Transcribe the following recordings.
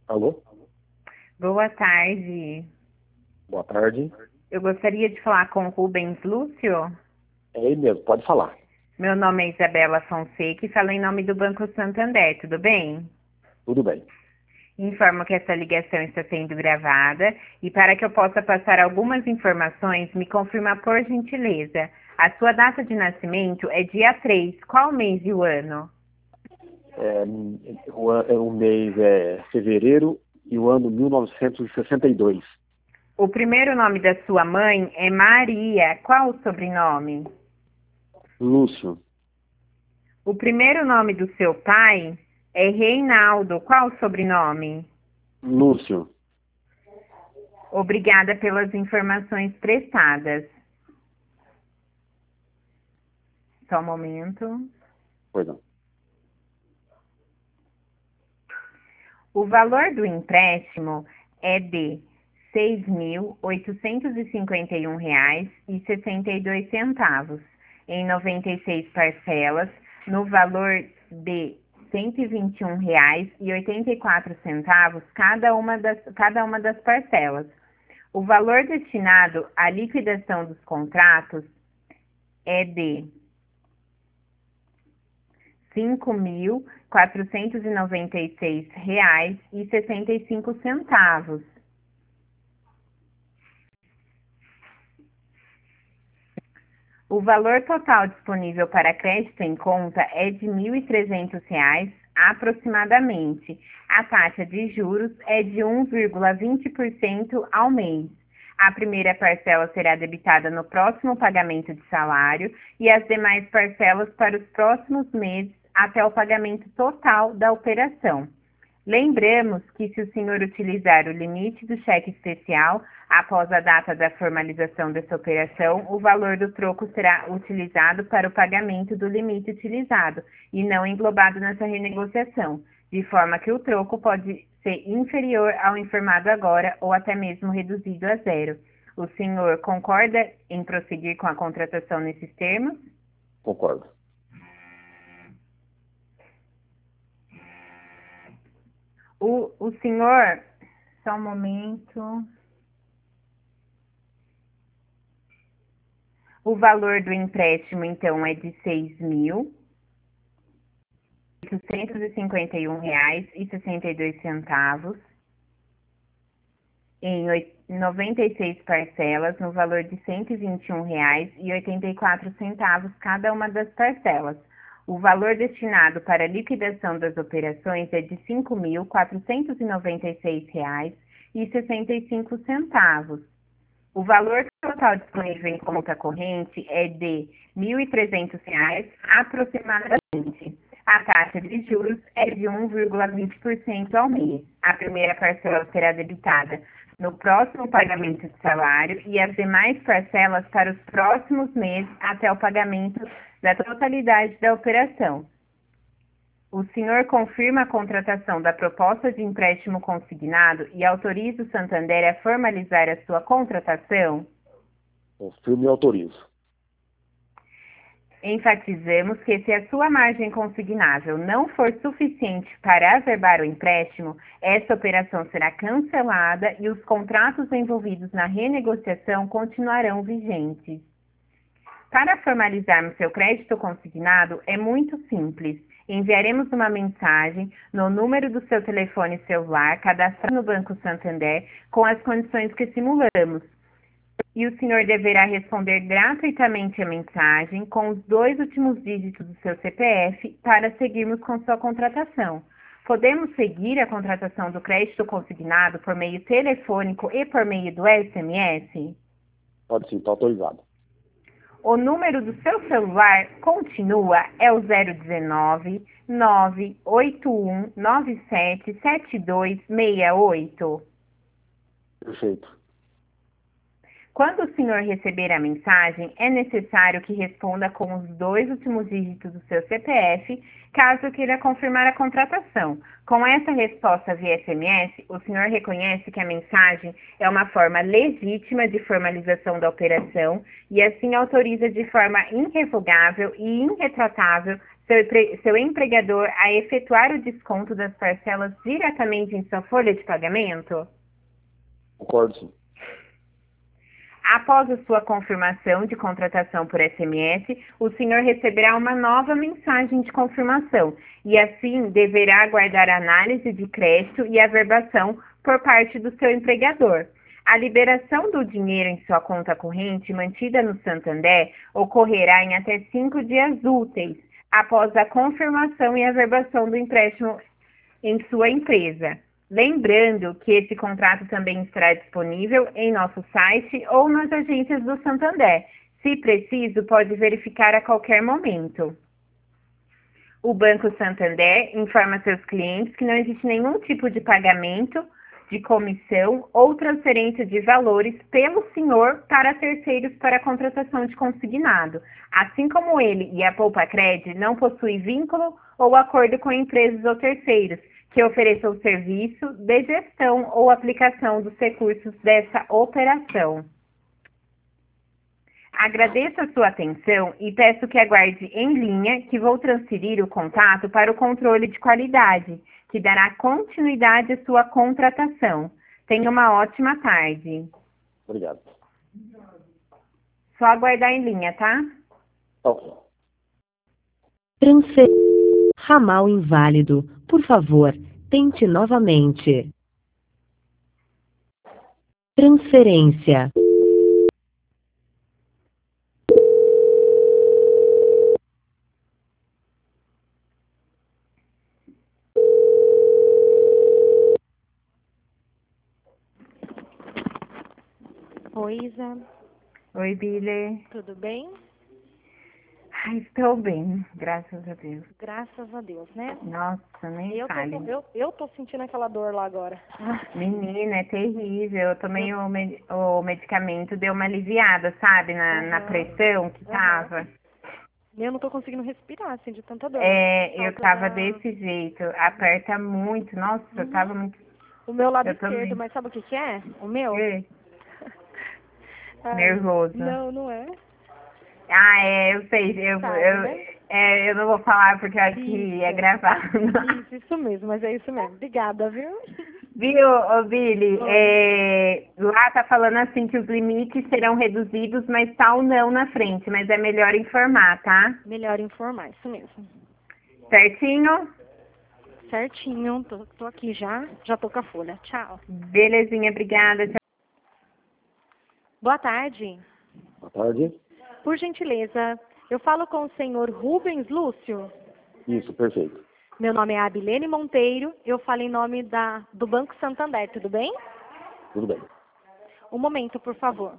Alô? Boa tarde. Boa tarde. Eu gostaria de falar com o Rubens Lúcio. É ele mesmo, pode falar. Meu nome é Isabela Fonseca e falo em nome do Banco Santander, tudo bem? Tudo bem. Informo que essa ligação está sendo gravada e para que eu possa passar algumas informações, me confirma por gentileza. A sua data de nascimento é dia 3. Qual mês e o ano? O mês é fevereiro e o ano 1962. O primeiro nome da sua mãe é Maria. Qual o sobrenome? Lúcio. O primeiro nome do seu pai é Reinaldo. Qual o sobrenome? Lúcio. Obrigada pelas informações prestadas. Só um momento. Pois não. O valor do empréstimo é de R$ 6.851,62 em 96 parcelas, no valor de R$ 121,84 cada uma das parcelas. O valor destinado à liquidação dos contratos é de R$ 5.496,65. O valor total disponível para crédito em conta é de R$ 1.300 aproximadamente. A taxa de juros é de 1,20% ao mês. A primeira parcela será debitada no próximo pagamento de salário e as demais parcelas para os próximos meses até o pagamento total da operação. Lembramos que, se o senhor utilizar o limite do cheque especial após a data da formalização dessa operação, o valor do troco será utilizado para o pagamento do limite utilizado e não englobado nessa renegociação, de forma que o troco pode ser inferior ao informado agora ou até mesmo reduzido a zero. O senhor concorda em prosseguir com a contratação nesses termos? Concordo. O senhor, só um momento. O valor do empréstimo, então, é de R$ 6.851,62 em 96 parcelas, no valor de R$ 121,84 cada uma das parcelas. O valor destinado para a liquidação das operações é de R$ 5.496,65. O valor total disponível em conta corrente é de R$ 1.300 aproximadamente. A taxa de juros é de 1,20% ao mês. A primeira parcela será debitada no próximo pagamento de salário e as demais parcelas para os próximos meses até o pagamento da totalidade da operação. O senhor confirma a contratação da proposta de empréstimo consignado e autoriza o Santander a formalizar a sua contratação? Confirmo e autorizo. Enfatizamos que, se a sua margem consignável não for suficiente para averbar o empréstimo, essa operação será cancelada e os contratos envolvidos na renegociação continuarão vigentes. Para formalizarmos seu crédito consignado, é muito simples. Enviaremos uma mensagem no número do seu telefone celular cadastrado no Banco Santander com as condições que simulamos. E o senhor deverá responder gratuitamente a mensagem com os 2 últimos dígitos do seu CPF para seguirmos com sua contratação. Podemos seguir a contratação do crédito consignado por meio telefônico e por meio do SMS? Pode sim, está autorizado. O número do seu celular continua, é o 019 981 97 7268. Perfeito. Quando o senhor receber a mensagem, é necessário que responda com os 2 últimos dígitos do seu CPF, caso queira confirmar a contratação. Com essa resposta via SMS, o senhor reconhece que a mensagem é uma forma legítima de formalização da operação e assim autoriza de forma irrevogável e irretratável seu empregador a efetuar o desconto das parcelas diretamente em sua folha de pagamento? Concordo, sim. Após a sua confirmação de contratação por SMS, o senhor receberá uma nova mensagem de confirmação e, assim, deverá aguardar a análise de crédito e averbação por parte do seu empregador. A liberação do dinheiro em sua conta corrente mantida no Santander ocorrerá em até 5 dias úteis após a confirmação e averbação do empréstimo em sua empresa. Lembrando que esse contrato também estará disponível em nosso site ou nas agências do Santander. Se preciso, pode verificar a qualquer momento. O Banco Santander informa seus clientes que não existe nenhum tipo de pagamento, de comissão ou transferência de valores pelo senhor para terceiros para a contratação de consignado. Assim como ele e a Poupacred não possuem vínculo ou acordo com empresas ou terceiros que ofereçam serviço de gestão ou aplicação dos recursos dessa operação. Agradeço a sua atenção e peço que aguarde em linha que vou transferir o contato para o controle de qualidade, que dará continuidade à sua contratação. Tenha uma ótima tarde. Obrigado. Só aguardar em linha, tá? Ok. Transfer... Ramal inválido. Por favor, tente novamente. Transferência. Oi, Isa. Oi, Billy. Tudo bem? Ai, estou bem, graças a Deus. Graças a Deus, né? Nossa, nem fale. Eu tô sentindo aquela dor lá agora. Menina, é terrível. Eu tomei o medicamento, deu uma aliviada, sabe? Na pressão que tava. Eu não tô conseguindo respirar, assim, de tanta dor. Eu tava desse jeito. Aperta muito. Nossa, eu tava muito... O meu lado Eu esquerdo, também. mas sabe o que que é? O meu? É. Ai, Nervoso. Não, não é. Eu sei. Sabe, né? Eu não vou falar porque eu acho que é gravado. Isso mesmo, mas é isso mesmo. Obrigada, viu? Viu, ô Billy? Lá tá falando assim que os limites serão reduzidos, mas tá o não na frente. Mas é melhor informar, tá? Melhor informar, isso mesmo. Certinho? Certinho, tô aqui já tô com a folha. Tchau. Belezinha, obrigada. Tchau. Boa tarde. Boa tarde. Por gentileza, eu falo com o senhor Rubens Lúcio? Isso, perfeito. Meu nome é Abilene Monteiro, eu falo em nome do Banco Santander, tudo bem? Tudo bem. Um momento, por favor.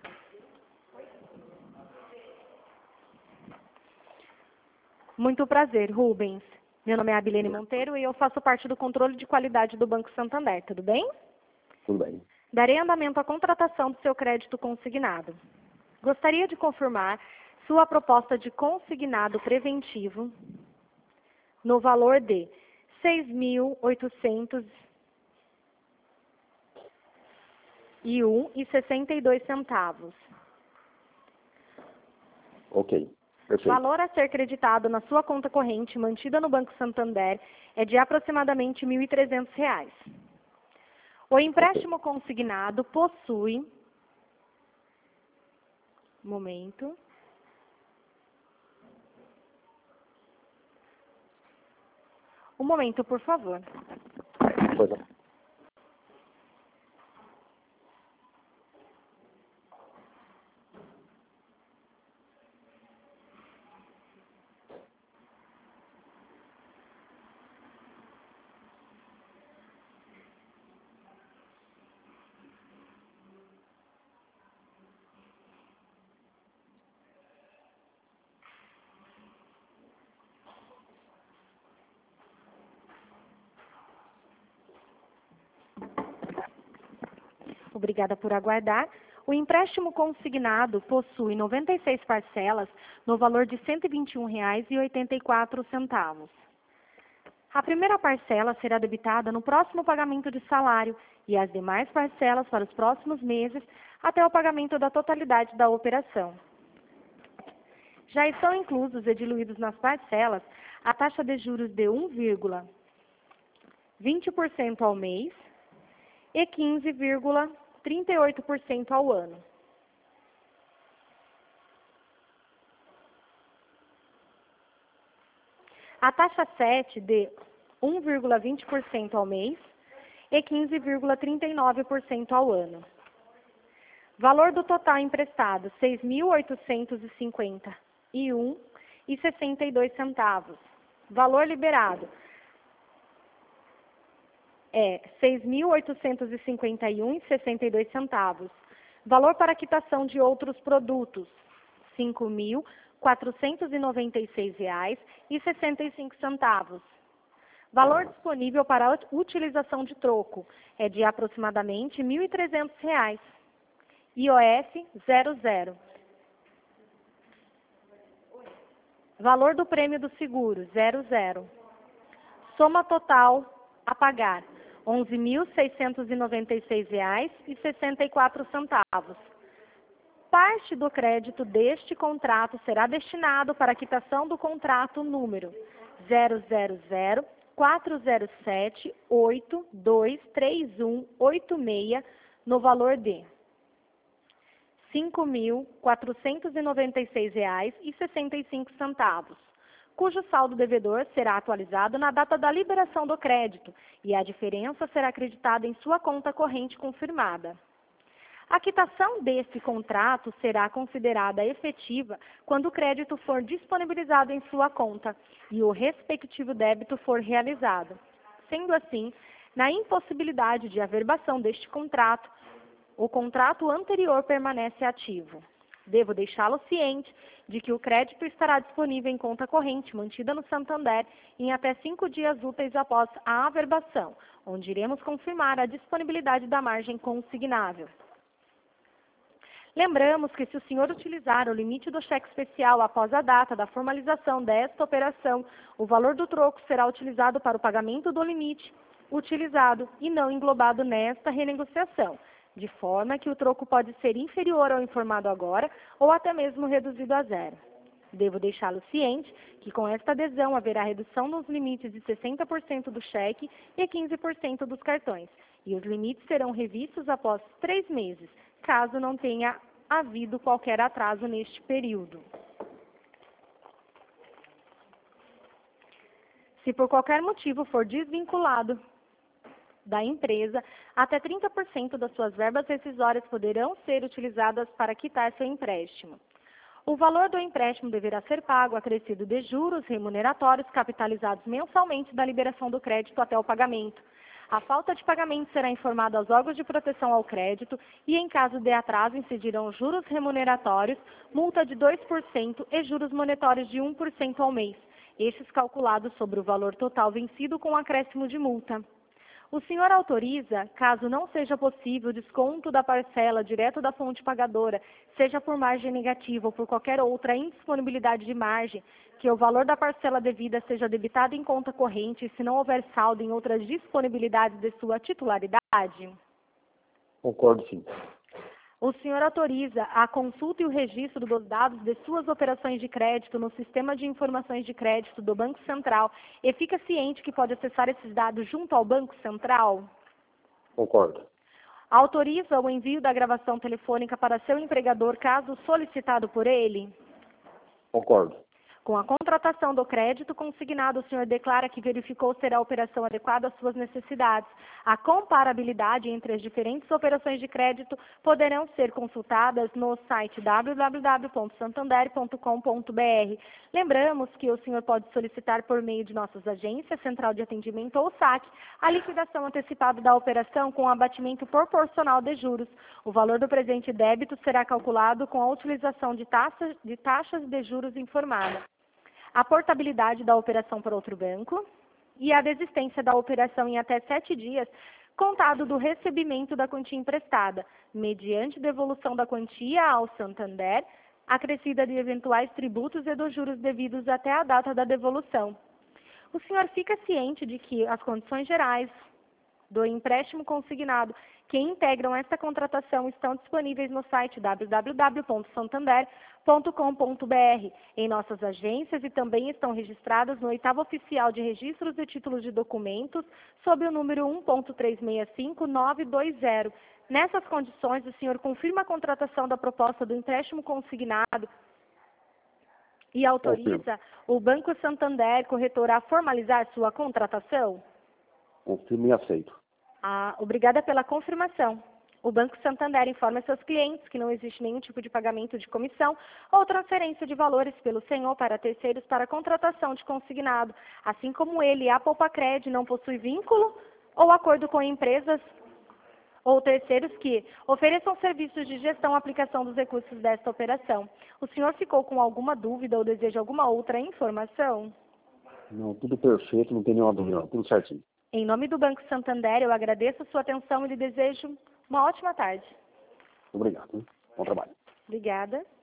Muito prazer, Rubens. Meu nome é Abilene Monteiro e eu faço parte do controle de qualidade do Banco Santander, tudo bem? Tudo bem. Darei andamento à contratação do seu crédito consignado. Gostaria de confirmar sua proposta de consignado preventivo no valor de R$ 6.801,62. Ok, perfeito. O valor a ser creditado na sua conta corrente mantida no Banco Santander é de aproximadamente R$ 1.300. O empréstimo consignado possui... Momento. Um momento, por favor. Pois não. Obrigada por aguardar. O empréstimo consignado possui 96 parcelas no valor de R$ 121,84. A primeira parcela será debitada no próximo pagamento de salário e as demais parcelas para os próximos meses até o pagamento da totalidade da operação. Já estão inclusos e diluídos nas parcelas a taxa de juros de 1,20% ao mês e 15,38% ao ano. A taxa 7 de 1,20% ao mês e 15,39% ao ano. Valor do total emprestado, R$ 6.851,62. Valor liberado é R$ 6.851,62. Valor para quitação de outros produtos, R$ 5.496,65. Valor disponível para a utilização de troco é de aproximadamente R$ 1.300. IOF 00. Valor do prêmio do seguro 00. Soma total a pagar R$ 11.696,64. Parte do crédito deste contrato será destinado para a quitação do contrato número 0004078231866 no valor de R$ 5.496,65, cujo saldo devedor será atualizado na data da liberação do crédito e a diferença será acreditada em sua conta corrente confirmada. A quitação desse contrato será considerada efetiva quando o crédito for disponibilizado em sua conta e o respectivo débito for realizado. Sendo assim, na impossibilidade de averbação deste contrato, o contrato anterior permanece ativo. Devo deixá-lo ciente de que o crédito estará disponível em conta corrente mantida no Santander em até 5 dias úteis após a averbação, onde iremos confirmar a disponibilidade da margem consignável. Lembramos que se o senhor utilizar o limite do cheque especial após a data da formalização desta operação, o valor do troco será utilizado para o pagamento do limite utilizado e não englobado nesta renegociação, de forma que o troco pode ser inferior ao informado agora ou até mesmo reduzido a zero. Devo deixá-lo ciente que com esta adesão haverá redução nos limites de 60% do cheque e 15% dos cartões, e os limites serão revistos após 3 meses, caso não tenha havido qualquer atraso neste período. Se por qualquer motivo for desvinculado da empresa, até 30% das suas verbas rescisórias poderão ser utilizadas para quitar seu empréstimo. O valor do empréstimo deverá ser pago acrescido de juros remuneratórios capitalizados mensalmente da liberação do crédito até o pagamento. A falta de pagamento será informada aos órgãos de proteção ao crédito e, em caso de atraso, incidirão juros remuneratórios, multa de 2% e juros monetários de 1% ao mês, estes calculados sobre o valor total vencido com acréscimo de multa. O senhor autoriza, caso não seja possível o desconto da parcela direto da fonte pagadora, seja por margem negativa ou por qualquer outra indisponibilidade de margem, que o valor da parcela devida seja debitado em conta corrente se não houver saldo em outras disponibilidades de sua titularidade? Concordo, sim. O senhor autoriza a consulta e o registro dos dados de suas operações de crédito no Sistema de Informações de Crédito do Banco Central e fica ciente que pode acessar esses dados junto ao Banco Central? Concordo. Autoriza o envio da gravação telefônica para seu empregador caso solicitado por ele? Concordo. Com a contratação do crédito consignado, o senhor declara que verificou ser a operação adequada às suas necessidades. A comparabilidade entre as diferentes operações de crédito poderão ser consultadas no site www.santander.com.br. Lembramos que o senhor pode solicitar por meio de nossas agências, Central de Atendimento ou SAC, a liquidação antecipada da operação com abatimento proporcional de juros. O valor do presente débito será calculado com a utilização de taxas de juros informadas. A portabilidade da operação para outro banco e a desistência da operação em até 7 dias contado do recebimento da quantia emprestada, mediante devolução da quantia ao Santander, acrescida de eventuais tributos e dos juros devidos até a data da devolução. O senhor fica ciente de que as condições gerais do empréstimo consignado que integram esta contratação estão disponíveis no site www.santander.com.br, em nossas agências e também estão registradas no 8º Oficial de Registros de Títulos de Documentos, sob o número 1.365920. Nessas condições, o senhor confirma a contratação da proposta do empréstimo consignado e autoriza o Banco Santander, corretora, a formalizar sua contratação? Confirmo e aceito. Obrigada pela confirmação. O Banco Santander informa seus clientes que não existe nenhum tipo de pagamento de comissão ou transferência de valores pelo senhor para terceiros para contratação de consignado, assim como ele, a Poupacred, não possui vínculo ou acordo com empresas ou terceiros que ofereçam serviços de gestão e aplicação dos recursos desta operação. O senhor ficou com alguma dúvida ou deseja alguma outra informação? Não, tudo perfeito, não tem nenhuma dúvida, não, tudo certinho. Em nome do Banco Santander, eu agradeço a sua atenção e lhe desejo uma ótima tarde. Obrigado. Bom trabalho. Obrigada.